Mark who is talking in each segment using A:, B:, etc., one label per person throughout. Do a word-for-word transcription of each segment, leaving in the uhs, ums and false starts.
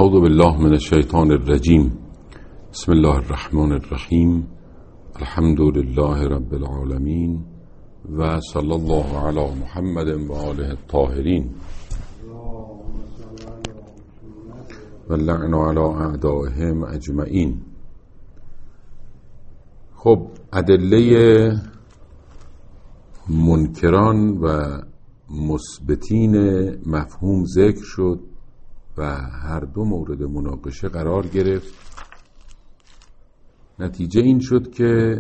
A: اعوذ بالله من الشیطان الرجیم. بسم الله الرحمن الرحیم. الحمد لله رب العالمین و صلی الله علی محمد و آله الطاهرین و لعن علی اعدائهم اجمعین. خب ادله منکران و مثبتین مفهوم ذکر شد و هر دو مورد مناقشه قرار گرفت. نتیجه این شد که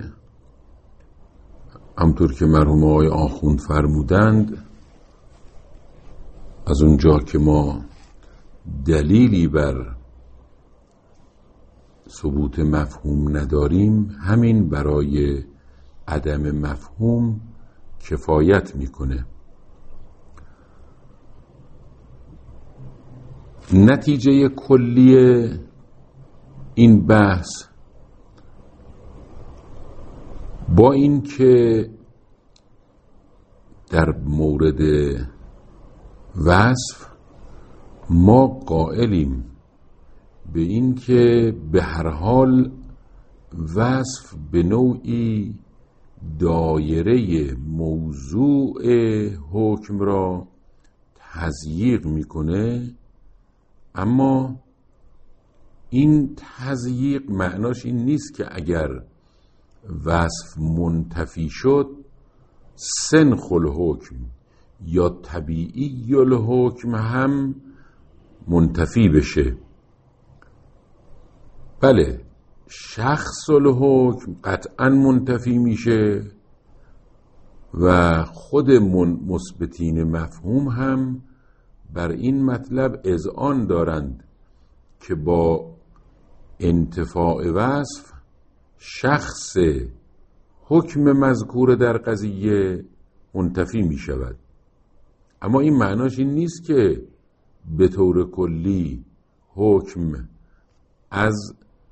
A: همطور که مرحوم آقای آخوند فرمودند، از اونجا که ما دلیلی بر ثبوت مفهوم نداریم، همین برای عدم مفهوم کفایت میکنه. نتیجه کلی این بحث با این که در مورد وصف ما قائلیم به این که به هر حال وصف به نوعی دایره موضوع حکم را تضییق میکنه، اما این تضییق معناش این نیست که اگر وصف منتفی شد سنخ الحکم یا طبیعی الحکم هم منتفی بشه. بله، شخص الحکم قطعا منتفی میشه و خود مثبتین مفهوم هم بر این مطلب اذعان دارند که با انتفاع وصف شخص حکم مذکور در قضیه منتفی می شود. اما این معناش این نیست که به طور کلی حکم از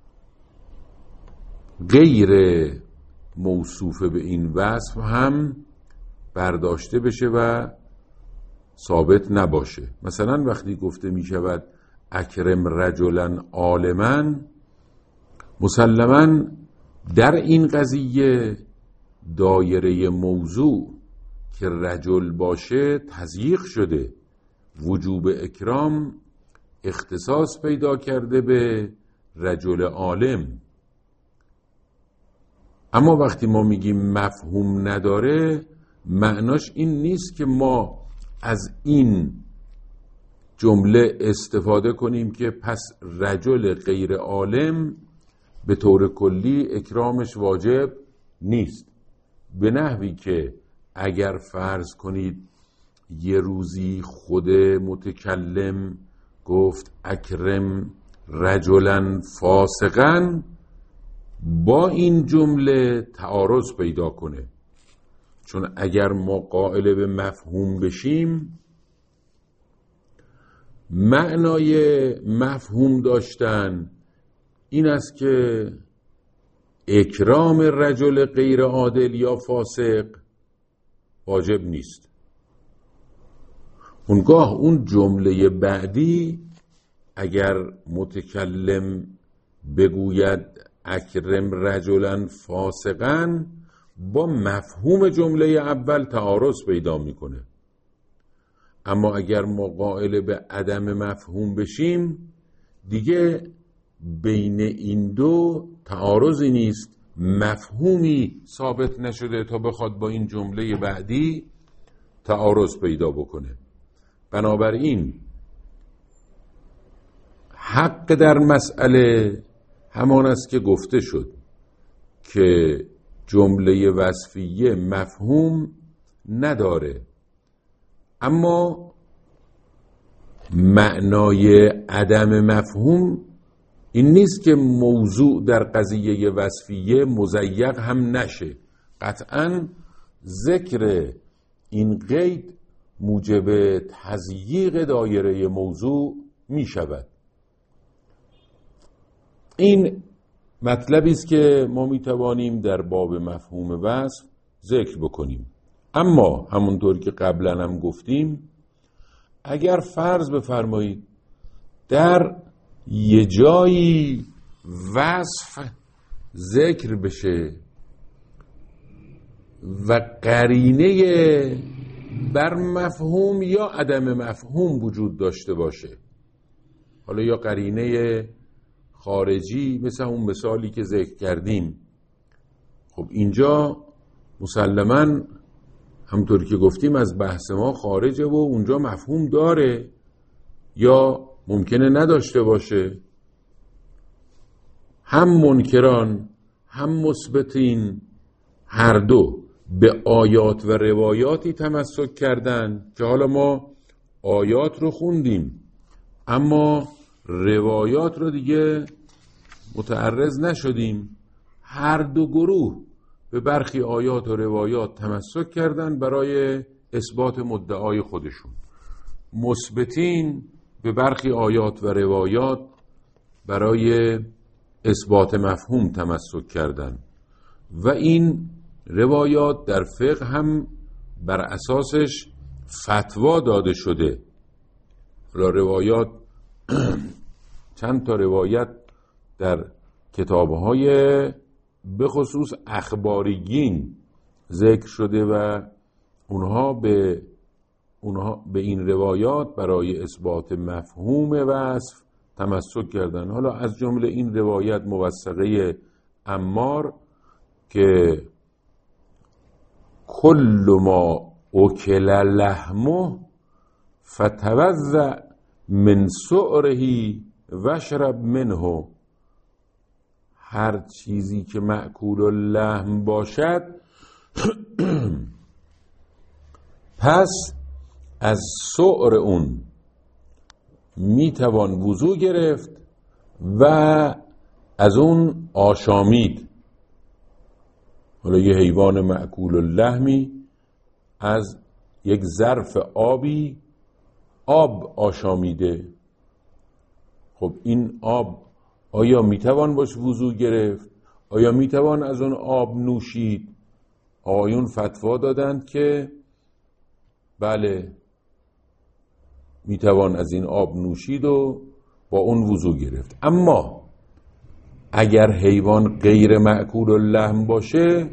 A: غیر موصوف به این وصف هم برداشته بشه و ثابت نباشه. مثلا وقتی گفته می شود اکرم رجلا عالما، مسلما در این قضیه دایره موضوع که رجل باشه تضییق شده، وجوب اکرام اختصاص پیدا کرده به رجل عالم. اما وقتی ما میگیم مفهوم نداره، معناش این نیست که ما از این جمله استفاده کنیم که پس رجل غیر عالم به طور کلی اکرامش واجب نیست، به نحوی که اگر فرض کنید یه روزی خود متکلم گفت اکرم رجلا فاسقا، با این جمله تعارض پیدا کنه. چون اگر ما قائل به مفهوم بشیم، معنای مفهوم داشتن این است که اکرام رجل غیر عادل یا فاسق واجب نیست. اونگاه اون جمله بعدی اگر متکلم بگوید اکرم رجلا فاسقا، با مفهوم جمله اول تعارض پیدا میکنه. اما اگر ما قائل به عدم مفهوم بشیم، دیگه بین این دو تعارضی نیست، مفهومی ثابت نشده تا بخواد با این جمله بعدی تعارض پیدا بکنه. بنابراین حق در مسئله همان است که گفته شد که جمله وصفیه مفهوم نداره، اما معنای عدم مفهوم این نیست که موضوع در قضیه وصفیه مضیق هم نشه. قطعاً ذکر این قید موجب تضییق دایره موضوع می شود. این مطلبی است که ما می توانیم در باب مفهوم وصف ذکر بکنیم. اما همونطور که قبلا هم گفتیم، اگر فرض بفرمایید در یه جایی وصف ذکر بشه و قرینه بر مفهوم یا عدم مفهوم وجود داشته باشه، حالا یا قرینه خارجی مثل اون مثالی که ذکر کردیم، خب اینجا مسلماً همطور که گفتیم از بحث ما خارجه و اونجا مفهوم داره یا ممکنه نداشته باشه. هم منکران هم مثبتین هر دو به آیات و روایاتی تمسک کردن که حالا ما آیات رو خوندیم اما روایات رو دیگه متعرض نشدیم. هر دو گروه به برخی آیات و روایات تمسک کردن برای اثبات مدعای خودشون. مثبتین به برخی آیات و روایات برای اثبات مفهوم تمسک کردن و این روایات در فقه هم بر اساسش فتوا داده شده. حالا روایات چند تا روایت در کتاب‌های به خصوص اخباریین ذکر شده و اونها به اونها به این روایات برای اثبات مفهوم وصف تمسک کردن. حالا از جمله این روایت موثقه عمار که کل ما اکل لحمه فتوضأ من سؤره واشرب منه، هر چیزی که مأکول اللحم باشد پس از سؤر اون میتوان وضو گرفت و از اون آشامید. حالا یه حیوان مأکول اللحمی از یک ظرف آبی آب آشامیده، خب این آب آیا میتوان باش وضو گرفت؟ آیا میتوان از اون آب نوشید؟ آقایون فتوا دادند که بله میتوان از این آب نوشید و با اون وضو گرفت. اما اگر حیوان غیر مأکول اللحم باشه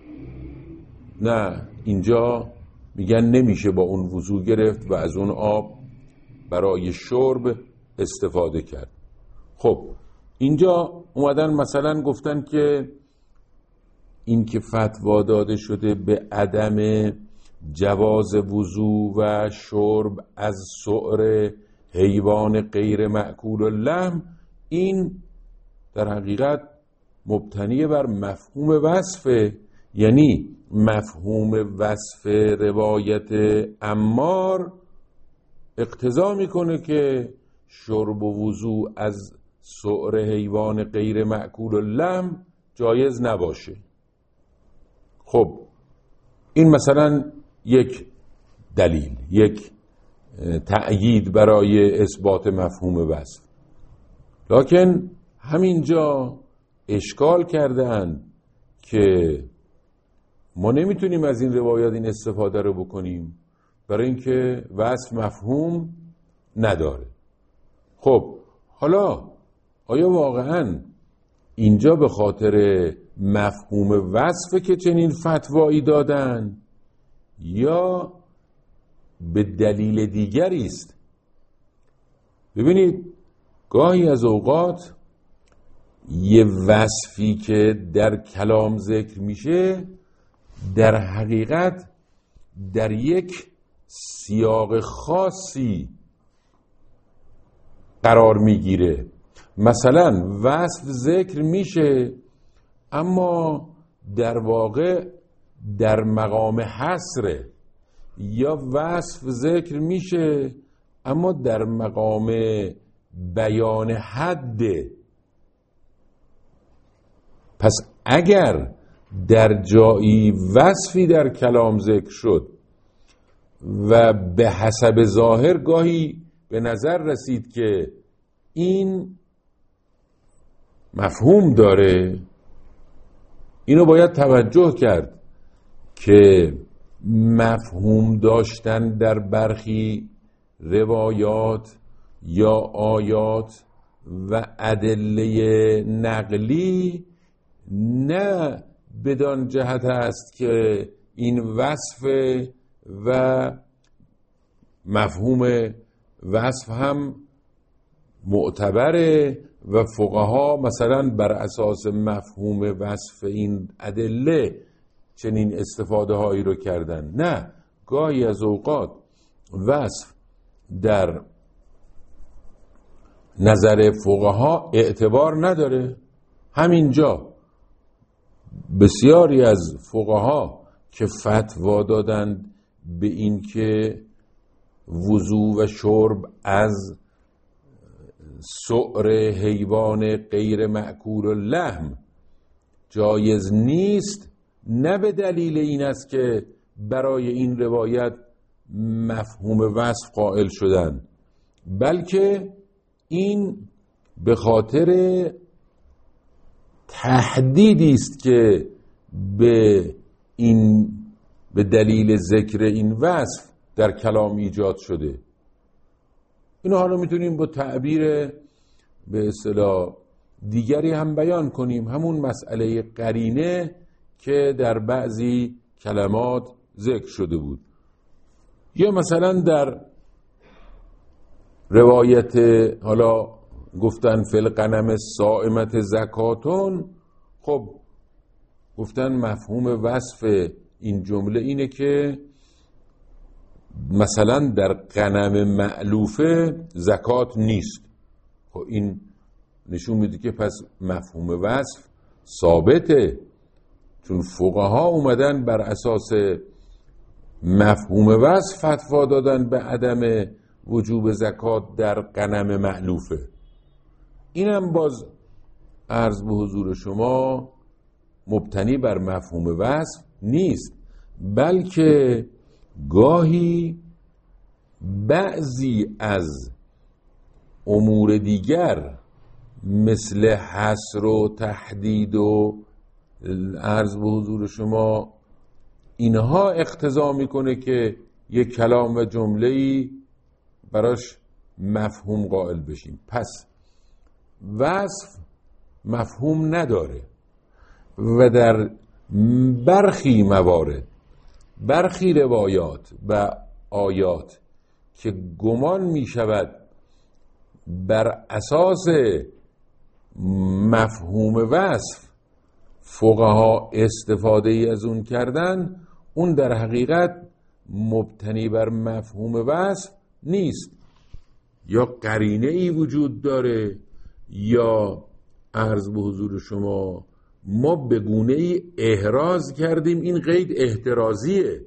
A: نه، اینجا میگن نمیشه با اون وضو گرفت و از اون آب برای شرب استفاده کرد. خب اینجا اومدن مثلا گفتن که این که فتوا داده شده به عدم جواز وضو و شرب از سؤر حیوان غیر مأکول اللحم، این در حقیقت مبتنی بر مفهوم وصفه، یعنی مفهوم وصف روایت عمار اقتضا میکنه که شرب و وضو از سؤر حیوان غیر مأکول اللحم جایز نباشه. خب این مثلا یک دلیل، یک تأیید برای اثبات مفهوم وصف. لکن همینجا اشکال کردن که ما نمیتونیم از این روایات این استفاده رو بکنیم برای اینکه وصف مفهوم نداره. خب حالا آیا واقعاً اینجا به خاطر مفهوم وصفه که چنین فتوایی دادن یا به دلیل دیگری است؟ ببینید گاهی از اوقات یه وصفی که در کلام ذکر میشه در حقیقت در یک سیاق خاصی قرار میگیره. مثلا وصف ذکر میشه اما در واقع در مقام حصره، یا وصف ذکر میشه اما در مقام بیان حده. پس اگر در جایی وصفی در کلام ذکر شد و به حسب ظاهر گاهی به نظر رسید که این مفهوم داره، اینو باید توجه کرد که مفهوم داشتن در برخی روایات یا آیات و ادله نقلی نه بدان جهت است که این وصف و مفهوم وصف هم معتبره و فقها مثلا بر اساس مفهوم وصف این ادله چنین استفاده هایی رو کردن. نه، گاهی از اوقات وصف در نظر فقها اعتبار نداره. همینجا بسیاری از فقها که فتوا دادند به این که وضو و شرب از سؤر حیوان غیر مأکول اللحم جایز نیست، نه به دلیل این است که برای این روایت مفهوم وصف قائل شدن، بلکه این به خاطر تهدیدی است که به این به دلیل ذکر این وصف در کلام ایجاد شده. اینو حالا میتونیم با تعبیر به اصطلاح دیگری هم بیان کنیم، همون مسئله قرینه که در بعضی کلمات ذکر شده بود. یا مثلا در روایت حالا گفتن فی الغنم الصائمة زکاتون، خب گفتن مفهوم وصف این جمله اینه که مثلا در غنم مألوفه زکات نیست. خب این نشون میده که پس مفهوم وصف ثابته، چون فقها اومدن بر اساس مفهوم وصف فتوا دادن به عدم وجوب زکات در غنم مألوفه. اینم باز عرض به حضور شما مبتنی بر مفهوم وصف نیست، بلکه گاهی بعضی از امور دیگر مثل حصر و تحدید و عرض به حضور شما اینها اقتضا میکنه که یک کلام و جمله‌ای براش مفهوم قائل بشیم. پس وصف مفهوم نداره و در برخی موارد، برخی روایات و آیات که گمان می شود بر اساس مفهوم وصف فقها استفاده ای از اون کردن، اون در حقیقت مبتنی بر مفهوم وصف نیست، یا قرینه ای وجود داره، یا عرض به حضور شما ما به گونه ای احراز کردیم این قید احترازیه،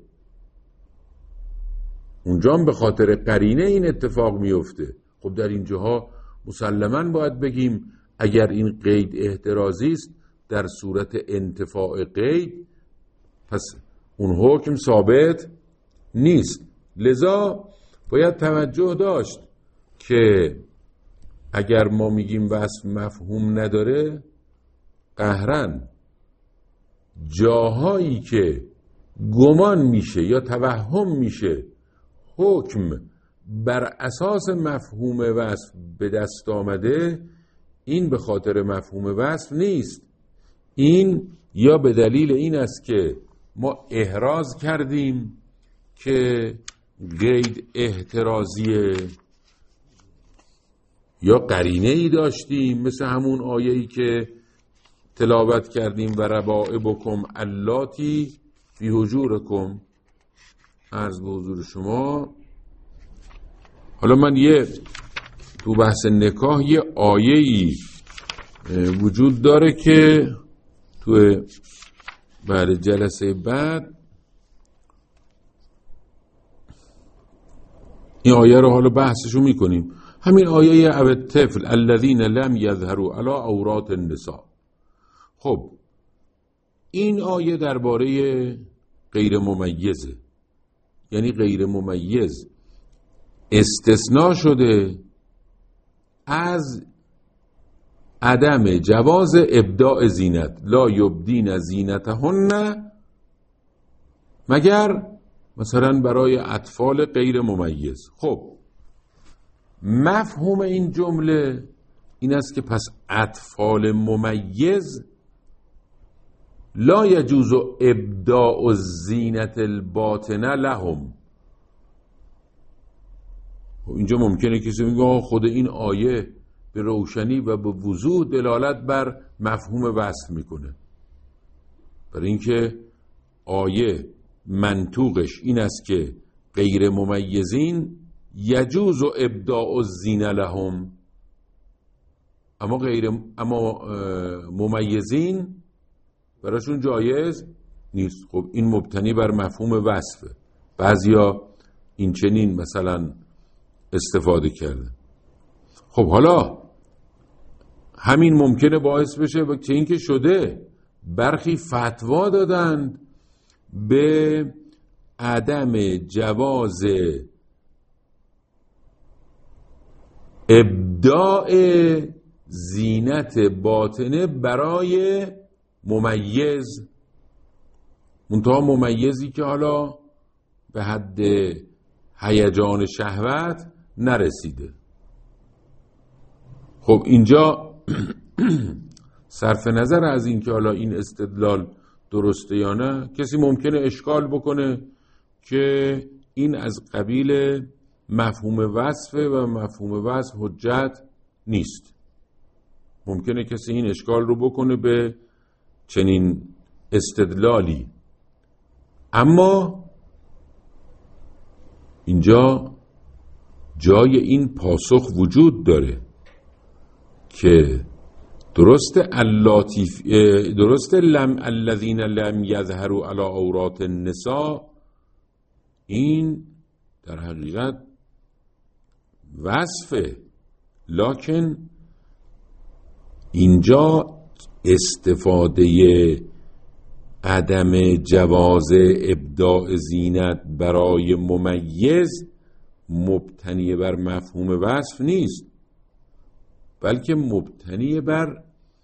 A: اونجا هم به خاطر قرینه این اتفاق میفته. خب در این جاها مسلماً باید بگیم اگر این قید احترازی است در صورت انتفاع قید پس اون حکم ثابت نیست. لذا باید توجه داشت که اگر ما میگیم وصف مفهوم نداره، قهرن جاهایی که گمان میشه یا توهم میشه حکم بر اساس مفهوم وصف به دست آمده، این به خاطر مفهوم وصف نیست، این یا به دلیل این است که ما احراز کردیم که قید احترازیه، یا قرینه ای داشتیم مثل همون آیه‌ای که تلاوت کردیم و ربائبکم اللاتی فی حجورکم. عرض به حضور شما حالا من یه تو بحث نکاح یه آیه‌ای وجود داره که تو بعد جلسه بعد این آیه رو حالا بحثشو میکنیم. همین آیه او الطفل الذین لم یظهروا علی عورات النساء. خب این آیه درباره غیر ممیزه، یعنی غیر ممیز استثناء شده از عدم جواز ابداع زینت، لا یبدین زینتهن، مگر مثلا برای اطفال غیر ممیز. خب مفهوم این جمله این است که پس اطفال ممیز لا یجوز ابداء الزینت الباطنه لهم. اینجا ممکنه کسی میگه خود این آیه به روشنی و به وضوح دلالت بر مفهوم وصف میکنه، برای اینکه آیه منطوقش این است که غیر ممیزین یجوز ابداء الزینه لهم، اما غیر اما ممیزین براشون جایز نیست. خب این مبتنی بر مفهوم وصفه. بعضیا این چنین مثلا استفاده کرده. خب حالا همین ممکنه باعث بشه و که این که شده برخی فتوا دادند به عدم جواز ابداع زینت باطنه برای ممیز، منتها ممیزی که حالا به حد هیجان شهوت نرسیده. خب اینجا صرف نظر از این که حالا این استدلال درسته یا نه، کسی ممکنه اشکال بکنه که این از قبیل مفهوم وصفه و مفهوم وصف حجت نیست. ممکنه کسی این اشکال رو بکنه به چنین استدلالی، اما اینجا جای این پاسخ وجود داره که درست اللاتیف درست لم الذین لم یظهروا علی عورات النساء، این در حقیقت وصفه، لکن اینجا استفاده عدم جواز ابداع زینت برای ممیز مبتنی بر مفهوم وصف نیست، بلکه مبتنی بر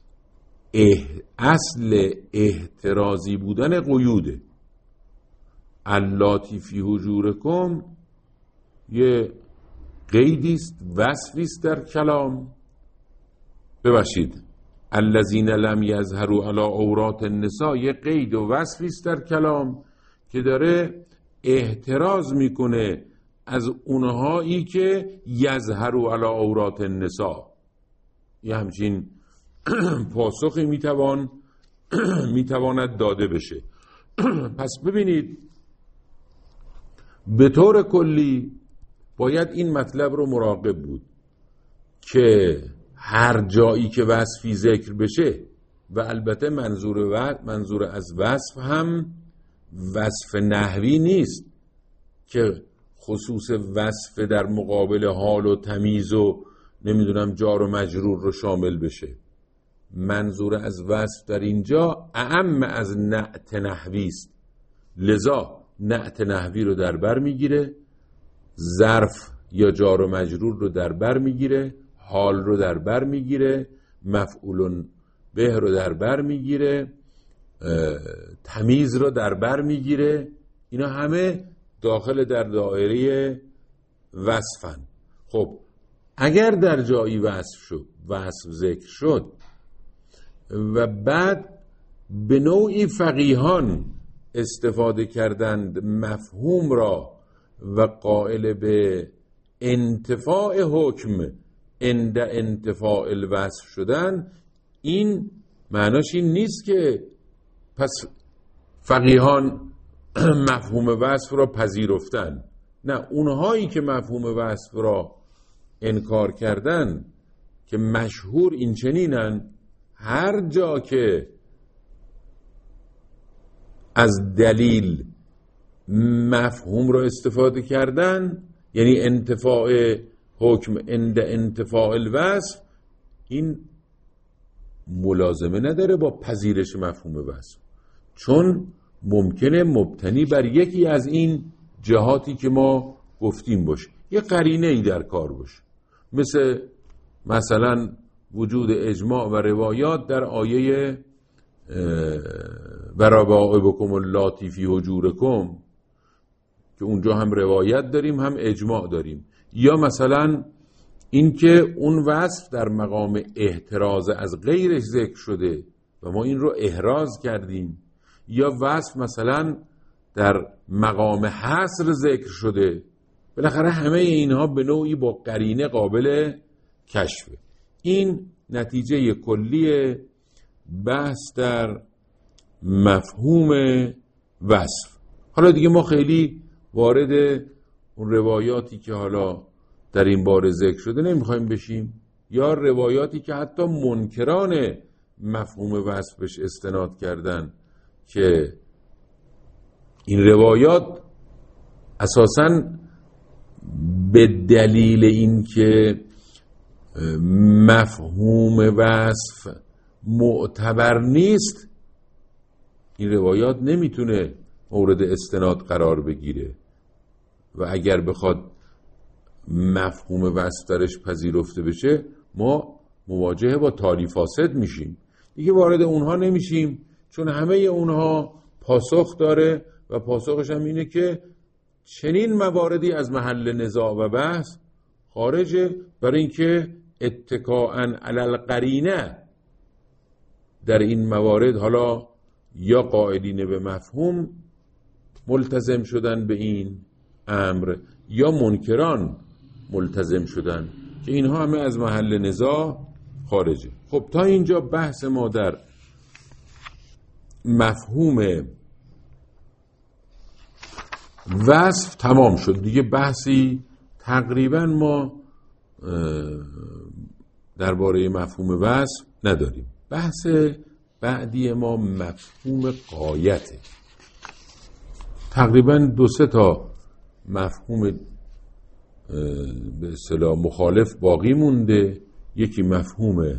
A: اصل احترازی بودن قیوده. اللاتی فی حجورکم یه قیدیست، وصفیست در کلام. ببخشید، الذین لم یظهروا علی عورات النساء یه قید و وصفیست در کلام که داره احتراز میکنه از اونهایی که یظهروا علی عورات النساء. یه همچین پاسخی میتوان میتواند داده بشه. پس ببینید به طور کلی باید این مطلب رو مراقب بود که هر جایی که وصفی ذکر بشه، و البته منظور و منظور از وصف هم وصف نحوی نیست که خصوص وصف در مقابل حال و تمیز و نمیدونم جار و مجرور رو شامل بشه. منظور از وصف در اینجا اعم از نعت نحوی است، لذا نعت نحوی رو در بر میگیره، ظرف یا جار و مجرور رو در بر میگیره، حال رو در بر میگیره، مفعول به رو در بر میگیره، تمیز رو در بر میگیره. اینا همه داخل در دایره وصفن. خب اگر در جایی وصف شد، وصف ذکر شد و بعد به نوعی فقیهان استفاده کردند مفهوم را و قائل به انتفاع حکم عند انتفاع الوصف شدن، این معناش این نیست که پس فقیهان مفهوم وصف را پذیرفتن. نه، اونهایی که مفهوم وصف را انکار کردن که مشهور این چنینن، هر جا که از دلیل مفهوم را استفاده کردن، یعنی انتفاع حکم عند انتفاع الوصف، این ملازمه نداره با پذیرش مفهوم وصف، چون ممکنه مبتنی بر یکی از این جهاتی که ما گفتیم باشه، یه قرینه ای در کار باشه، مثل مثلا وجود اجماع و روایات در آیه و ربائبکم اللاتی فی حجورکم که اونجا هم روایت داریم هم اجماع داریم، یا مثلا این که اون وصف در مقام احتراز از غیرش ذکر شده و ما این رو احراز کردیم، یا وصف مثلا در مقام حصر ذکر شده. بالاخره همه اینها به نوعی با قرینه قابل کشفه. این نتیجه کلی بحث در مفهوم وصف. حالا دیگه ما خیلی وارد اون روایاتی که حالا در این باره ذکر شده نمیخوایم بشیم، یا روایاتی که حتی منکران مفهوم وصف بهش استناد کردن، که این روایات اساساً به دلیل اینکه مفهوم وصف معتبر نیست، این روایات نمیتونه مورد استناد قرار بگیره و اگر بخواد مفهوم وصف درش پذیرفته بشه ما مواجهه با تالی فاسد میشیم. دیگه وارد اونها نمیشیم، چون همه اونها پاسخ داره و پاسخش هم اینه که چنین مواردی از محل نزاع و بحث خارجه، برای اینکه اتکاءً علی القرینه در این موارد حالا یا قائلین به مفهوم ملتزم شدن به این امر یا منکران ملتزم شدن که اینها همه از محل نزاع خارجه. خب تا اینجا بحث ما در مفهوم وصف تمام شد. دیگه بحثی تقریبا ما درباره مفهوم وصف نداریم. بحث بعدی ما مفهوم غایته. تقریبا دو سه تا مفهوم به اصطلاح مخالف باقی مونده. یکی مفهوم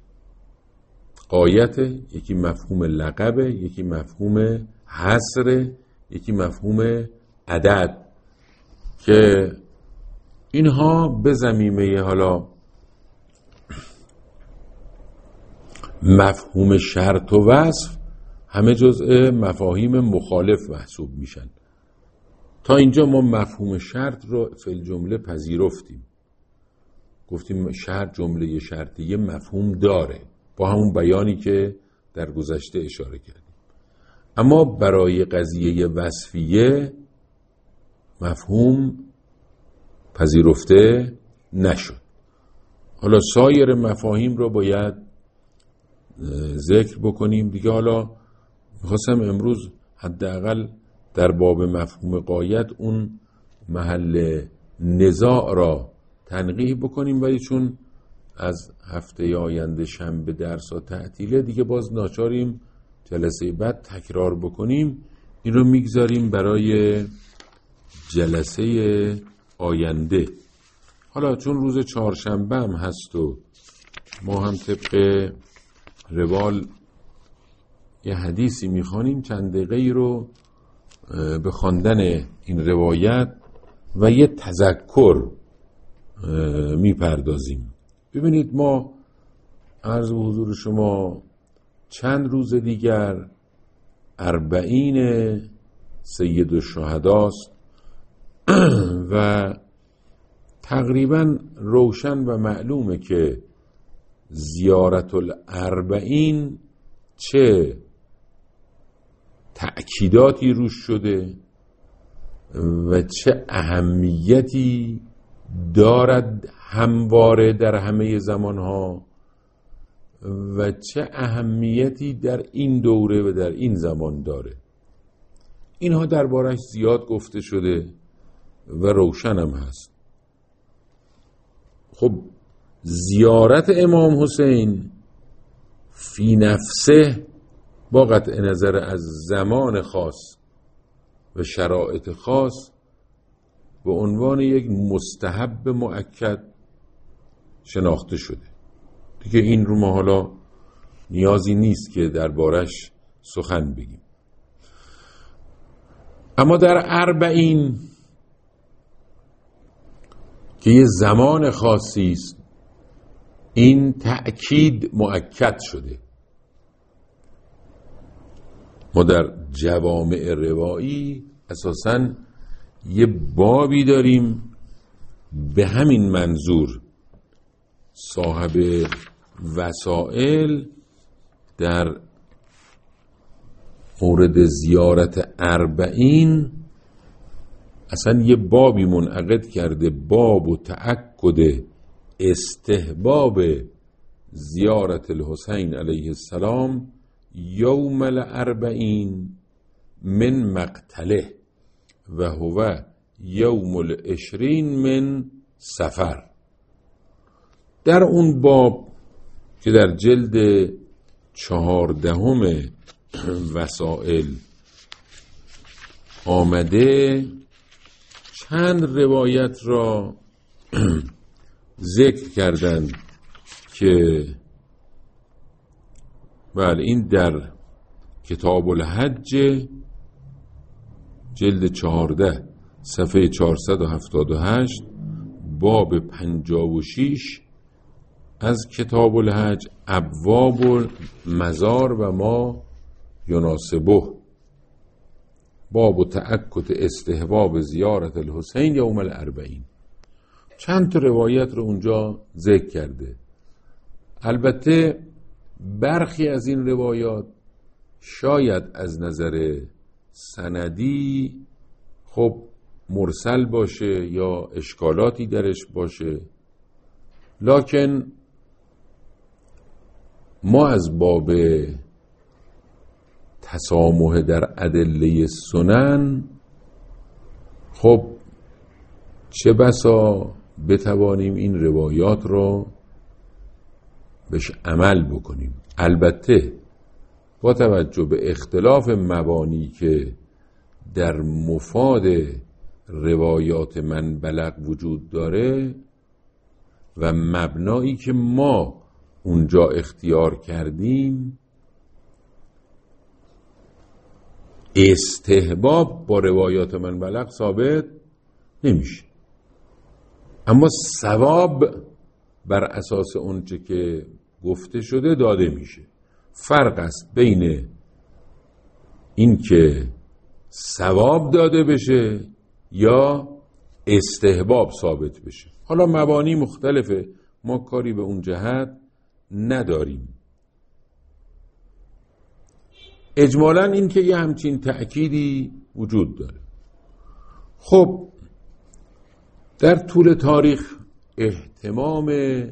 A: غایته، یکی مفهوم لقبه، یکی مفهوم حصر، یکی مفهوم عدد، که اینها به ضمیمه حالا مفهوم شرط و وصف همه جزء مفاهیم مخالف محسوب میشن. تا اینجا ما مفهوم شرط رو فی الجمله پذیرفتیم، گفتیم شرط جمله شرطیه مفهوم داره با همون بیانی که در گذشته اشاره کردیم، اما برای قضیه وصفیه مفهوم پذیرفته نشد. حالا سایر مفاهیم رو باید ذکر بکنیم دیگه. حالا میخواستم امروز حداقل در باب مفهوم غایت اون محل نزاع را تنقیح بکنیم، ولی چون از هفته آینده شنبه درس‌ها تعطیله دیگه باز ناچاریم جلسه بعد تکرار بکنیم. این رو میگذاریم برای جلسه آینده. حالا چون روز چهارشنبه هم هست و ما هم طبق روال یه حدیثی میخوانیم، چند دقیقه رو به خواندن این روایت و یه تذکر میپردازیم. ببینید ما عرض به حضور شما چند روز دیگر اربعین سید الشهداست و تقریبا روشن و معلومه که زیارت الاربعین چه تأکیداتی روش شده و چه اهمیتی دارد همواره در همه زمانها و چه اهمیتی در این دوره و در این زمان داره. اینها دربارش زیاد گفته شده و روشن هم هست. خب زیارت امام حسین فی نفسه با قطع نظر از زمان خاص و شرایط خاص به عنوان یک مستحب مؤکد شناخته شده. دیگه این رو ما حالا نیازی نیست که دربارش سخن بگیم. اما در اربعین که یه زمان خاصی است این تأکید مؤکد شده. ما در جوامع روایی اساساً یه بابی داریم به همین منظور صاحب وسائل در مورد زیارت اربعین اصلا یه بابی منعقد کرده، باب و تأکد استحباب زیارت الحسین علیه السلام یوم الاربعین من مقتله و هو یوم العشرین من سفر. در اون باب که در جلد چهاردهم وسائل آمده چند روایت را ذکر کردند که بله این در کتاب الحج جلد چهارده صفحه چهارصد و هفتاد و هشت باب پنجاه و شش از کتاب الحج ابواب المزار و ما یناسبه باب و تأکد استحباب زیارت الحسین یوم الاربعین چند تا روایت رو اونجا ذکر کرده. البته برخی از این روایات شاید از نظر سندی خب مرسل باشه یا اشکالاتی درش باشه، لکن ما از باب تسامح در ادله سنن خب چه بسا بتوانیم این روایات رو بهش عمل بکنیم. البته با توجه به اختلاف مبانی که در مفاد روایات من بلغ وجود داره و مبنایی که ما اونجا اختیار کردیم، استحباب با روایات من بلغ ثابت نمیشه، اما ثواب بر اساس اونچه که گفته شده داده میشه. فرق است بین این که ثواب داده بشه یا استحباب ثابت بشه. حالا مبانی مختلفه، ما کاری به اون جهت نداریم. اجمالاً این که یه همچین تأکیدی وجود داره. خب در طول تاریخ اهتمام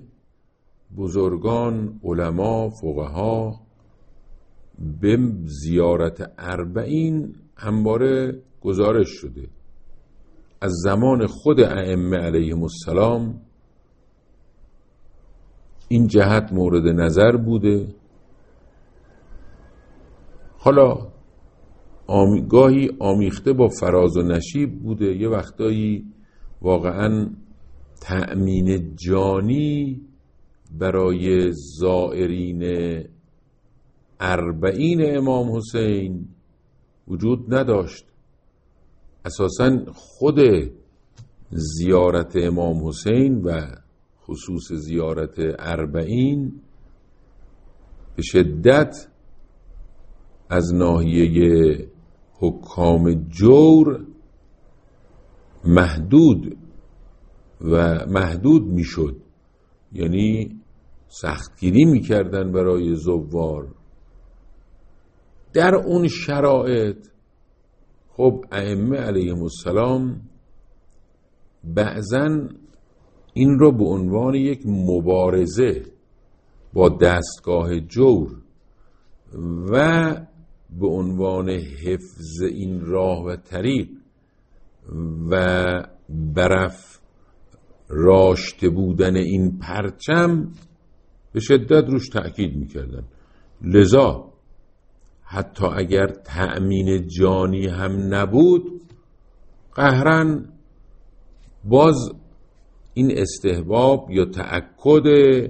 A: بزرگان، علما، فقها به زیارت اربعین همواره گزارش شده. از زمان خود ائمه علیهم السلام این جهت مورد نظر بوده. حالا آمی... گاهی آمیخته با فراز و نشیب بوده، یه وقتایی واقعاً تأمین جانی برای زائرین اربعین امام حسین وجود نداشت. اساساً خود زیارت امام حسین و خصوص زیارت اربعین به شدت از ناحیه حکام جور محدود و محدود میشد، یعنی سختگیری میکردن برای زوار. در اون شرایط خب ائمه علیهم السلام بعضن این رو به عنوان یک مبارزه با دستگاه جور و به عنوان حفظ این راه و طریق و برف راشته بودن این پرچم به شدت روش تأکید میکردن. لذا حتی اگر تأمین جانی هم نبود، قهرن باز این استحباب یا تأکد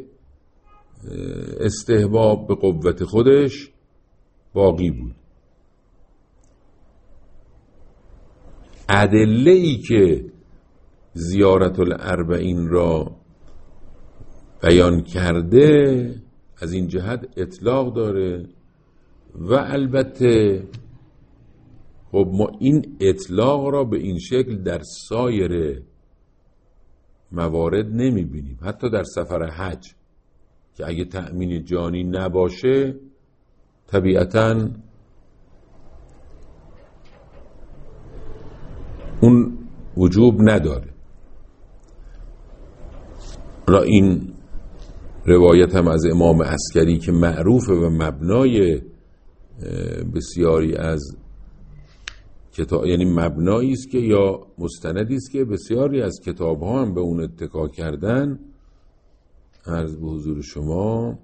A: استحباب به قوت خودش باقی بود. ادله‌ای که زیارت الاربعین را بیان کرده از این جهت اطلاق داره و البته خب ما این اطلاق را به این شکل در سایر موارد نمی بینیم. حتی در سفر حج که اگه تأمین جانی نباشه طبیعتاً اون وجوب نداره. را این روایت هم از امام عسکری که معروفه و مبنای بسیاری از کتاب، یعنی مبنایی است که یا مستندی است که بسیاری از کتاب‌ها هم به اون اتکا کردن. عرض به حضور شما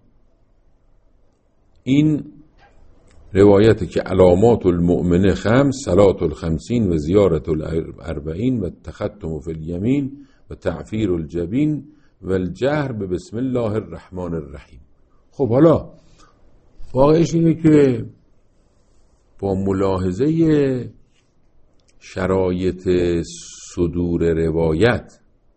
A: این روایت که علامات المؤمنه خمس، صلات الخمسین و زیارت الاربعین و تختم فی الیمین و تعفیر الجبین و الجهر به بسم الله الرحمن الرحیم. خب حالا واقعش اینه که با ملاحظه شرایط صدور روایت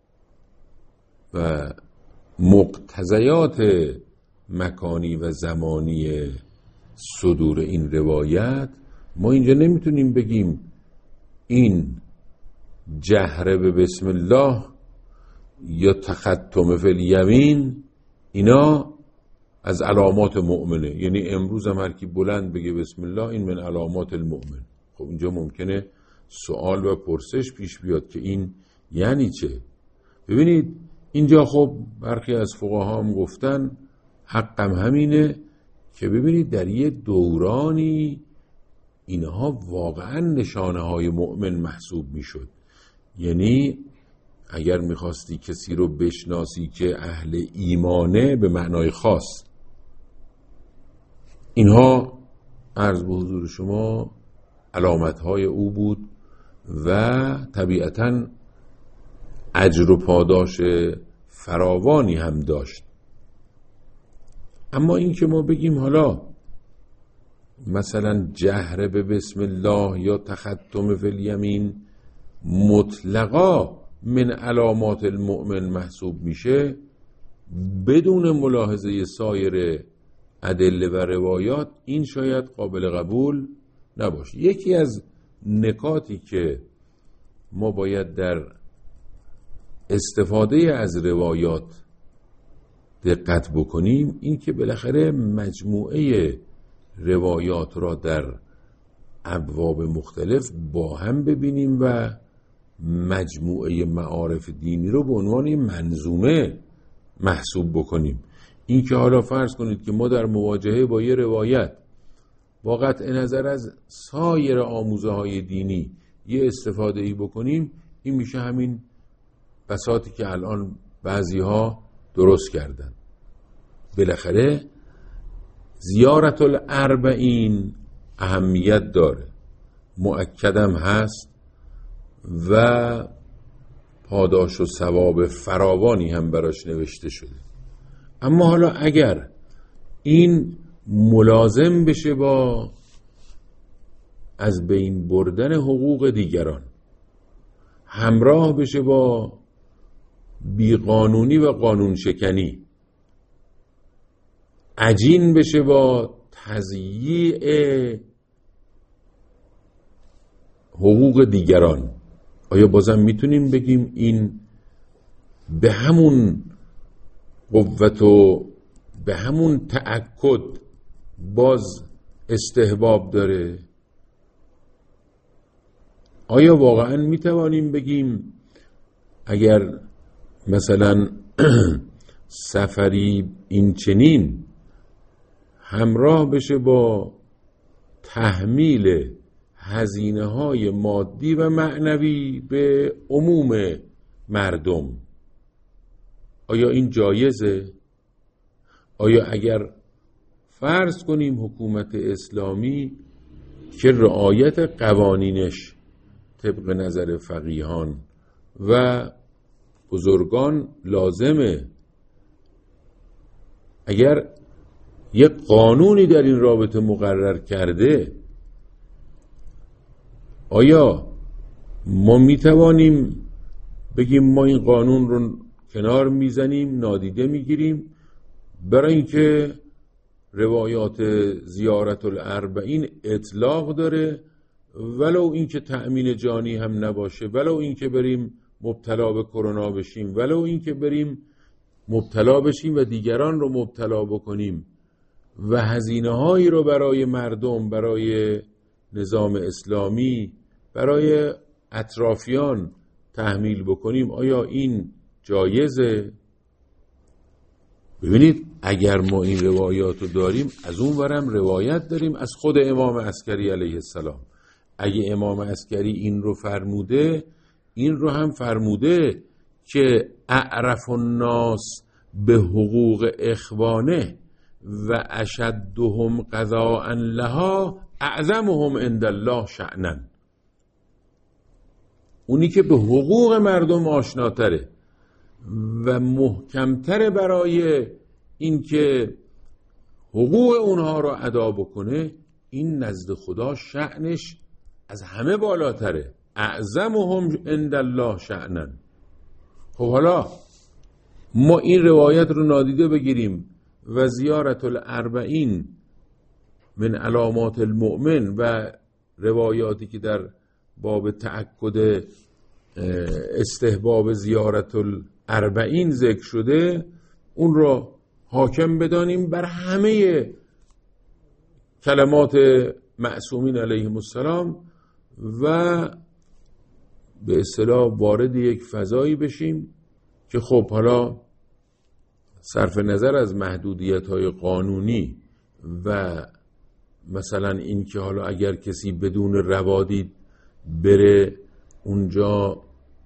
A: و مقتضیات مکانی و زمانی صدور این روایت، ما اینجا نمیتونیم بگیم این جهر به بسم الله یا تختم فی الیمین اینا از علامات مؤمنه. یعنی امروز هم هر کی بلند بگه بسم الله این من علامات المؤمن. خب اینجا ممکنه سوال و پرسش پیش بیاد که این یعنی چه؟ ببینید اینجا خب برخی از فقها هم گفتن حقم همینه که ببینید در یه دورانی اینها واقعا نشانه های مؤمن محسوب میشد. یعنی اگر میخواستی کسی رو بشناسی که اهل ایمانه به معنای خاص، اینها عرض به حضور شما علامت های او بود و طبیعتاً اجر و پاداش فراوانی هم داشت. اما این که ما بگیم حالا مثلا جهر به بسم الله یا تختم فی الیمین مطلقا من علامات المؤمن محسوب میشه بدون ملاحظه سایر ادله و روایات، این شاید قابل قبول نباشه. یکی از نکاتی که ما باید در استفاده از روایات دقت بکنیم این که بالاخره مجموعه روایات را در ابواب مختلف با هم ببینیم و مجموعه معارف دینی رو به عنوان منظومه محسوب بکنیم. این که حالا فرض کنید که ما در مواجهه با یه روایت با قطع نظر از سایر آموزه های دینی یه استفاده ای بکنیم، این میشه همین بساطی که الان بعضی ها درست کردن. بالاخره زیارت الاربعین اهمیت داره، مؤکدم هست و پاداش و ثواب فراوانی هم براش نوشته شده. اما حالا اگر این ملازم بشه با از بین بردن حقوق دیگران، همراه بشه با بیقانونی و قانون شکنی، عجین بشه با تضییع حقوق دیگران، آیا بازم میتونیم بگیم این به همون قوت و به همون تأکد باز استحباب داره؟ آیا واقعا میتوانیم بگیم اگر مثلا سفری این چنین همراه بشه با تحمیل هزینه های مادی و معنوی به عموم مردم، آیا این جایزه؟ آیا اگر فرض کنیم حکومت اسلامی که رعایت قوانینش طبق نظر فقیهان و بزرگان لازمه، اگر یک قانونی در این رابطه مقرر کرده، آیا ما میتوانیم بگیم ما این قانون رو کنار میزنیم، نادیده میگیریم برای اینکه روایات زیارت الاربعین اطلاق داره، ولو اینکه تأمین جانی هم نباشه، ولو اینکه بریم مبتلا به کرونا بشیم، ولو این که بریم مبتلا بشیم و دیگران رو مبتلا بکنیم و هزینه هایی رو برای مردم، برای نظام اسلامی، برای اطرافیان تحمیل بکنیم، آیا این جایزه؟ ببینید اگر ما این روایات رو داریم، از اون ورم روایت داریم از خود امام عسکری علیه السلام. اگه امام عسکری این رو فرموده، این رو هم فرموده که اعرف الناس به حقوق اخوانه و اشدهم قضاء لها اعظمهم عند الله شأنا. اونی که به حقوق مردم آشناتره و محکمتره برای این که حقوق اونها رو ادا بکنه، این نزد خدا شأنش از همه بالاتره. اعظمهم عند الله شأنا. خب حالا ما این روایت رو نادیده بگیریم و زیارت الاربعین من علامات المؤمن و روایاتی که در باب تأکد استحباب زیارت الاربعین ذکر شده، اون رو حاکم بدانیم بر همه کلمات معصومین علیهم السلام و به اصطلاح وارد یک فضایی بشیم که خب حالا صرف نظر از محدودیت‌های قانونی و مثلا این که حالا اگر کسی بدون روادید بره اونجا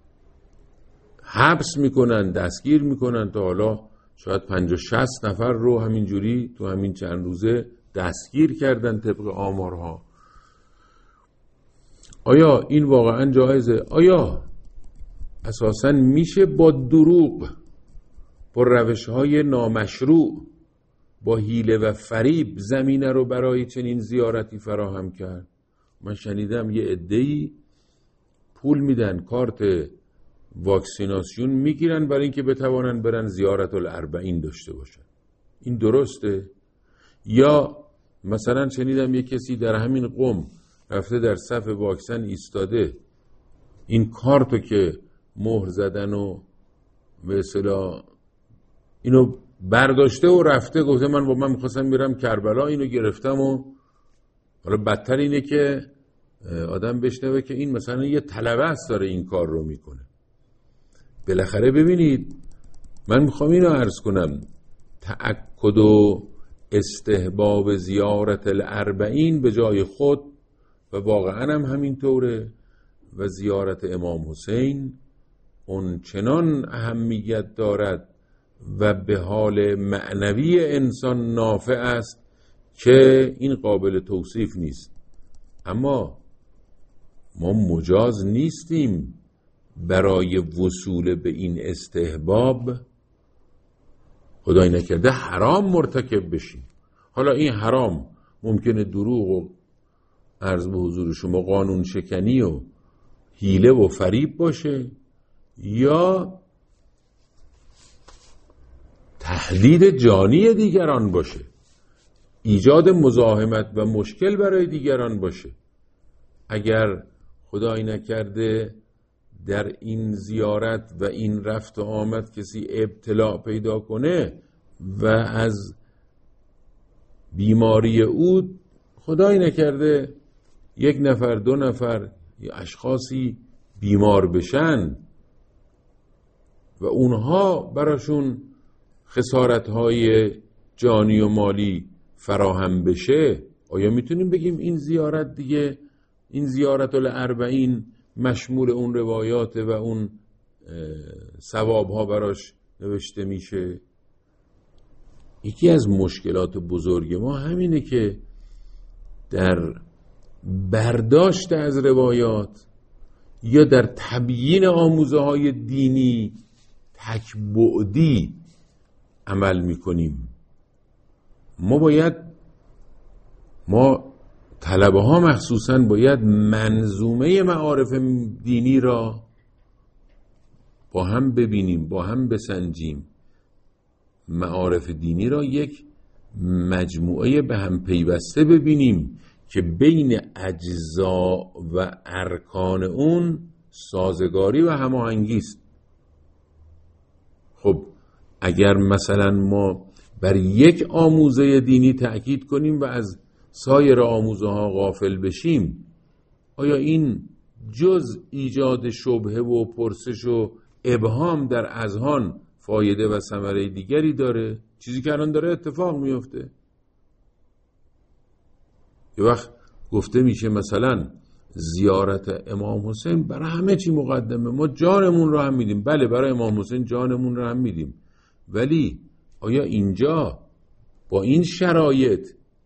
A: حبس میکنن، دستگیر میکنن، تا حالا شاید پنجاه شصت نفر رو همینجوری تو همین چند روزه دستگیر کردن طبق آمارها. آیا این واقعا جایزه؟ آیا اساساً میشه با دروغ، با روش‌های نامشروع، با حیله و فریب زمینه رو برای چنین زیارتی فراهم کرد؟ من شنیدم یه عده‌ای پول میدن، کارت واکسیناسیون میگیرن برای اینکه بتوانن برن زیارت الاربعین داشته باشن. این درسته؟ یا مثلا شنیدم یه کسی در همین قم رفته در صف واکسن ایستاده، این کارتو که مهر زدن و به اصطلاح اینو برداشته و رفته گفته من با من میخواستم برم کربلا، اینو گرفتم. و حالا بدتر اینه که آدم بشنوه که این مثلا یه طلبه داره این کار رو میکنه. بالاخره ببینید، من میخوام اینو عرض کنم، تأکد و استحباب زیارت الاربعین به جای خود و واقعا هم همینطوره و زیارت امام حسین اون چنان اهمیت دارد و به حال معنوی انسان نافع است که این قابل توصیف نیست. اما ما مجاز نیستیم برای وصول به این استحباب خدای نکرده حرام مرتکب بشیم. حالا این حرام ممکنه دروغ و عرض به حضور شما قانون شکنی و حیله و فریب باشه، یا تهدید جانی دیگران باشه، ایجاد مزاحمت و مشکل برای دیگران باشه. اگر خدای نکرده در این زیارت و این رفت و آمد کسی ابتلا پیدا کنه و از بیماری او خدای نکرده یک نفر دو نفر یا اشخاصی بیمار بشن و اونها براشون خسارت‌های جانی و مالی فراهم بشه، آیا میتونیم بگیم این زیارت دیگه، این زیارت الاربعین مشمول اون روایات و اون ثواب‌ها براش نوشته میشه؟ یکی از مشکلات بزرگ ما همینه که در برداشت از روایات یا در تبیین آموزه های دینی تکبعدی عمل میکنیم. ما باید ما طلبه ها مخصوصاً باید منظومه معارف دینی را با هم ببینیم، با هم بسنجیم. معارف دینی را یک مجموعه به هم پیوسته ببینیم که بین اجزا و ارکان اون سازگاری و هماهنگی است. خب اگر مثلا ما بر یک آموزه دینی تأکید کنیم و از سایر آموزه ها غافل بشیم، آیا این جز ایجاد شبهه و پرسش و ابهام در اذهان فایده و ثمره دیگری داره؟ چیزی که الان داره اتفاق میفته. یه وقت گفته میشه مثلا زیارت امام حسین برای همه چی مقدمه، ما جانمون رو هم میدیم. بله، برای امام حسین جانمون رو هم میدیم، ولی آیا اینجا با این شرایط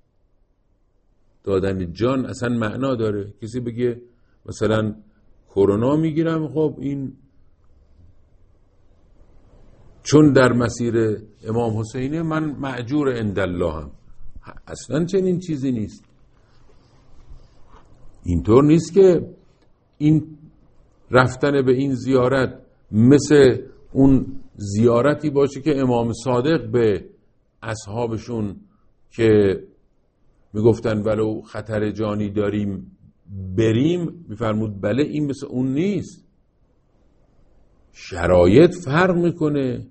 A: دادن جان اصلا معنا داره؟ کسی بگه مثلا کرونا میگیرم، خب این چون در مسیر امام حسینه من مأجور عندالله هم. اصلا چنین چیزی نیست. اینطور نیست که این رفتن به این زیارت مثل اون زیارتی باشه که امام صادق به اصحابشون که میگفتن ولو خطر جانی داریم بریم، میفرمود بله، این مثل اون نیست. شرایط فرق میکنه،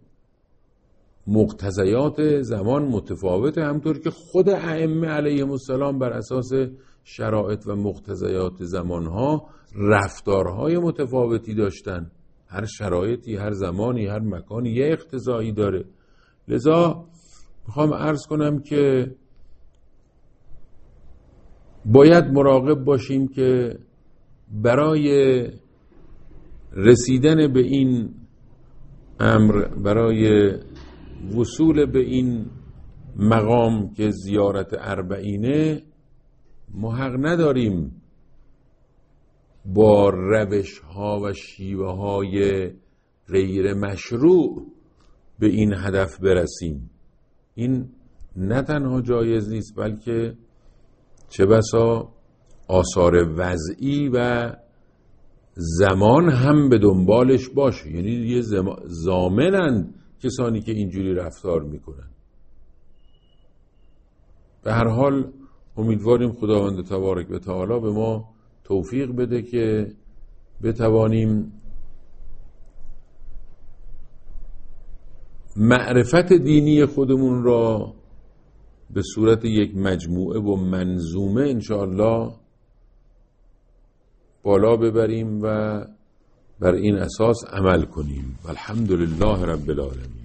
A: مقتضیات زمان متفاوته، همطور که خود ائمه علیهم السلام بر اساس شرایط و مقتضیات زمانها رفتارهای متفاوتی داشتن. هر شرایطی، هر زمانی، هر مکانی یه اقتضایی داره. لذا میخوام عرض کنم که باید مراقب باشیم که برای رسیدن به این امر، برای وصول به این مقام که زیارت اربعینه، ما حق نداریم با روش ها و شیوه های غیر مشروع به این هدف برسیم. این نه تنها جایز نیست، بلکه چه بسا آثار وضعی و زمان هم به دنبالش باشه. یعنی یه ضامنند کسانی که اینجوری رفتار میکنن. به هر حال امیدواریم خداوند تبارک و تعالی به ما توفیق بده که بتوانیم معرفت دینی خودمون را به صورت یک مجموعه و منظومه انشاءالله بالا ببریم و بر این اساس عمل کنیم. والحمدلله رب العالمین.